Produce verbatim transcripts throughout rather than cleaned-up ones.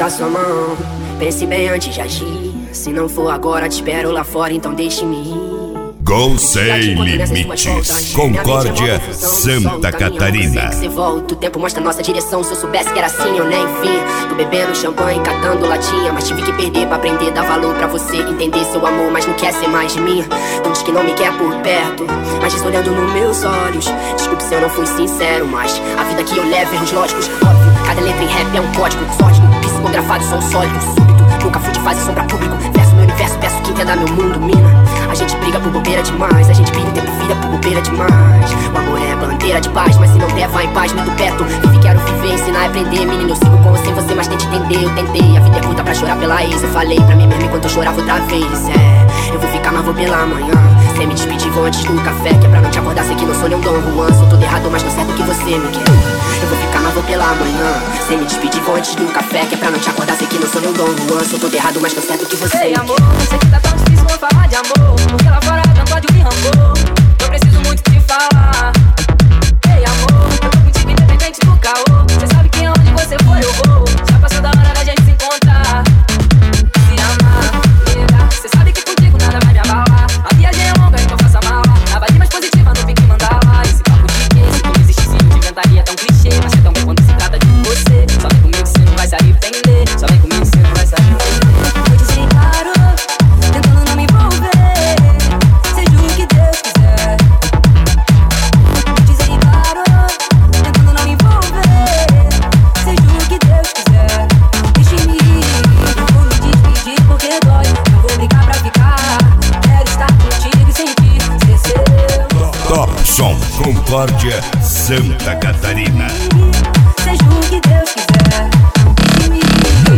apertar sua mão. Pense bem antes de agir. Se não for agora, te espero lá fora, então deixe-me ir. Gol Sem Limites, Concórdia, Santa Catarina. Você volta, o tempo mostra nossa direção. Se eu soubesse que era assim, eu nem vi. Tô bebendo champanhe, catando latinha, mas tive que perder pra aprender, dar valor pra você entender seu amor, mas não quer ser mais de mim. Não diz que não me quer por perto, mas diz olhando nos meus olhos. Desculpe se eu não fui sincero, mas a vida que eu levo, erros lógicos, óbvio. Cada letra em rap é um código sólido, psicografado, som sólido, súbito. Nunca fui de fase sombra público, verso meu universo, peço que entenda meu mundo, mina. A gente briga por bobeira demais, a gente briga o tempo vira por bobeira demais. O amor é bandeira de paz, mas se não der, vai em paz, me do perto. Vive, quero viver, ensinar e aprender. Menino, eu sigo com você, você, mas tente entender. Eu tentei, a vida é curta pra chorar pela ex. Eu falei pra mim mesmo enquanto eu chorava outra vez. É, eu vou ficar, mas vou pela manhã. Sem me despedir, vou antes do café, que é pra não te acordar, sei que não sou nem um Dom Juan. Sou todo errado, mas tô certo que você me quer. Eu vou ficar, mas vou pela manhã. Sem me despedir, vou antes do café, que é pra não te acordar, sei que não sou nem um Dom Juan. Sou todo errado, mas tô certo que você Ei, me amor, quer. sei que tá tão difícil, vou falar de amor, porque lá fora tanto ódio me rancou. Eu preciso muito te falar. Ei, amor, eu tô contigo independente do caô. Cê sabe que onde você for eu vou. Já passou da hora da gente se encontrar, se amar, me dar. Cê sabe que contigo nada vai me abalar. A viagem é longa, então faça mala. A vibe mais positiva, não fique mandar lá. Esse papo de que se tu não existisse, eu te inventaria tão clichê. Mas é tão bem quando se trata de você. Só vem comigo, cê não vai se arrepender. Só vem comigo, cê não vai se arrepender. Eu disse claro, tentando não me envolver, seja o que Deus quiser. Dizer claro, tentando não me envolver, seja o que Deus quiser. Deixe-me ir, não vou me despedir porque dói. Não vou brigar pra ficar, quero estar contigo e sentir ser seu. Top Som, Concórdia, Santa Catarina. Seja o que Deus quiser. Deixe-me ir.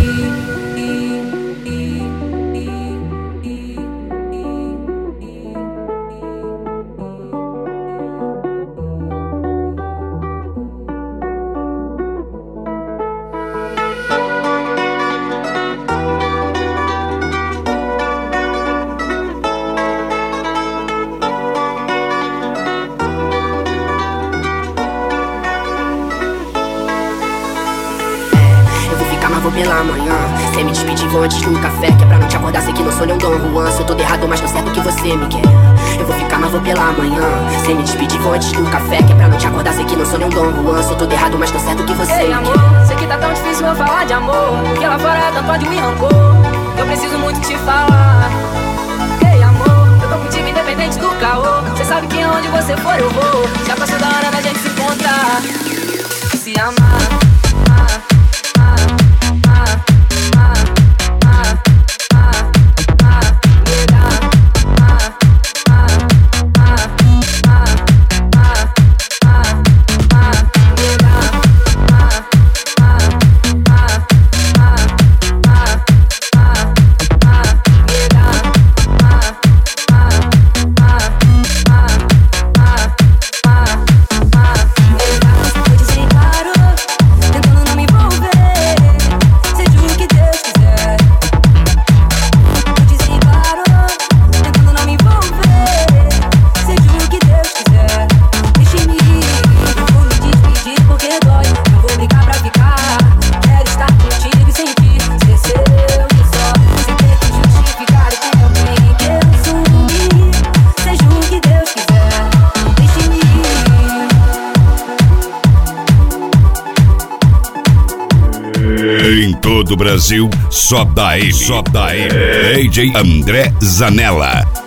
Vou pela manhã, sem me despedir, vou antes do café, que é pra não te acordar, sei que não sou nem um Dom Juan. Sou todo errado, mas tô certo que você me quer. Eu vou ficar, mas vou pela manhã, sem me despedir, vou antes do café, que é pra não te acordar, sei que não sou nem um Dom Juan. Sou todo errado, mas tô certo que você Ei, me amor, quer. sei que tá tão difícil eu falar de amor, porque lá fora tanto ódio me rancou. Eu preciso muito te falar. Ei, amor, eu tô contigo independente do caô. Cê sabe que onde você for eu vou. Já passou da hora da gente se encontrar, se amar. Em todo o Brasil, só dá ele, só dá ele. D J André Zanella.